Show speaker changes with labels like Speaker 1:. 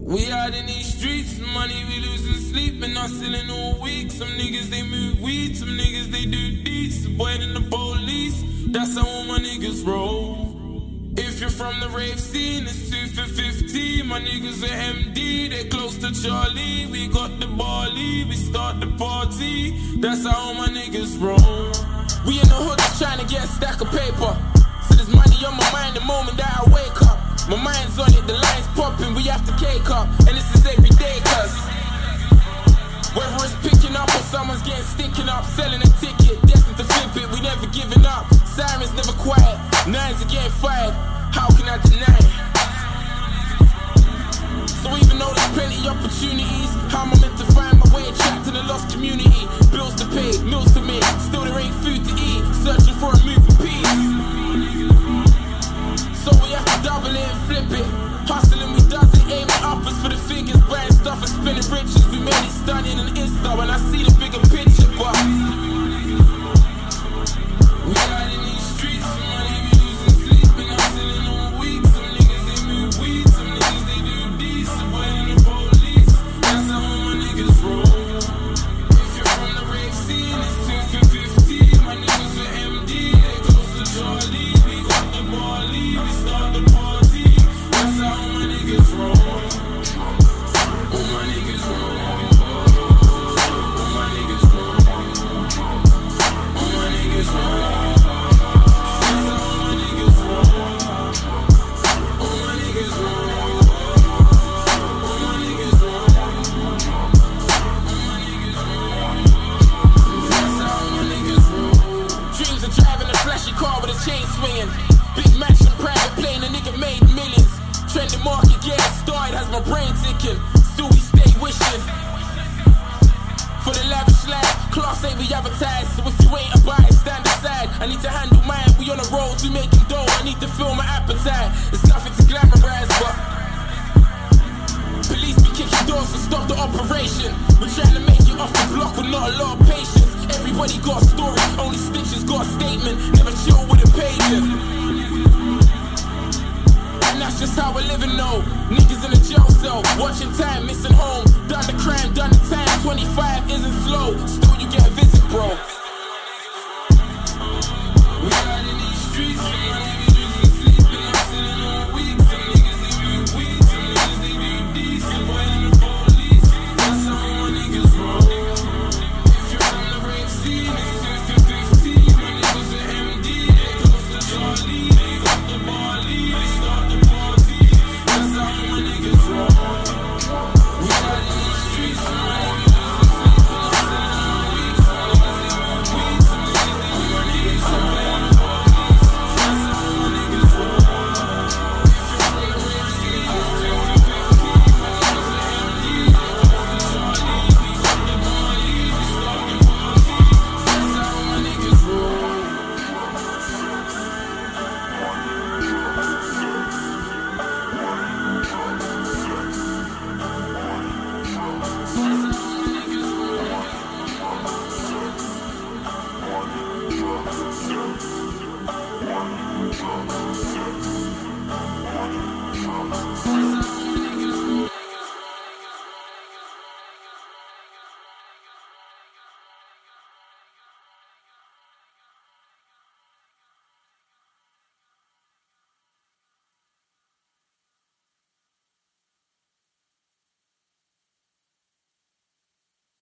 Speaker 1: We out in these streets, money we losing sleep and hustling all week. Some niggas they move weed, some niggas they do deeds. Avoiding the police, that's how all my niggas roll. If you're from the rave scene, it's 2 for 15. My niggas are MD, they close to Charlie. We got the Bali, we start the party. That's how all my niggas roll. We in the hood just trying to get a stack of paper. So there's money on my mind the moment that I wake up. My mind's on it, the line's popping, we have to cake up. And this is every day, cuz whether it's picking up or someone's getting sticking up, selling a ticket, destined to flip it, we never giving up. Sirens never quiet, nines are getting fired. How can I deny it? So even though there's plenty opportunities, how am I meant to find my way trapped in a lost community? Bills to pay, meals to make, still there ain't food to eat. Searching for a move for peace. So we have to double it and flip it. Hustling we does it, aiming uppers for the figures. Buying stuff and spending riches. We made it stunning and Insta when I see the bigger picture, but we out in these streets, some money we losing sleep and hustling all week. Some niggas they move weed, some niggas they do deeds. Avoiding the police, that's how all my niggas roll. If you're from the rave scene, it's 2 for 15. My niggas are MD, they close to Charlie. We got the Bali, we start the party. That's how all my niggas roll. All my niggas roll. All my niggas roll. All my niggas roll. That's how all my niggas roll. All my niggas roll. All my niggas roll. All my niggas roll. That's how all my niggas roll. Dreams of driving a flashy car with a chain swinging. Big mansion, private plane, a nigga made millions. Trending market getting started, has my brain ticking. Still we stay wishing for the lavish life. Class A we advertise, so if you ain't about it, stand aside. I need to handle mine, we on the road, we making dough. I need to fill my appetite. It's nothing to glamorize, but police be kicking doors to stop the operation. We're trying to make it off the block with not a lot of patience. Everybody got a story, only Stitches got a statement. Never chill with a paging. And that's just how we're living now. Niggas in a jail cell, watching time, missing home. Done the crime, done the time, 25 isn't slow. Still you get a visit, bro. We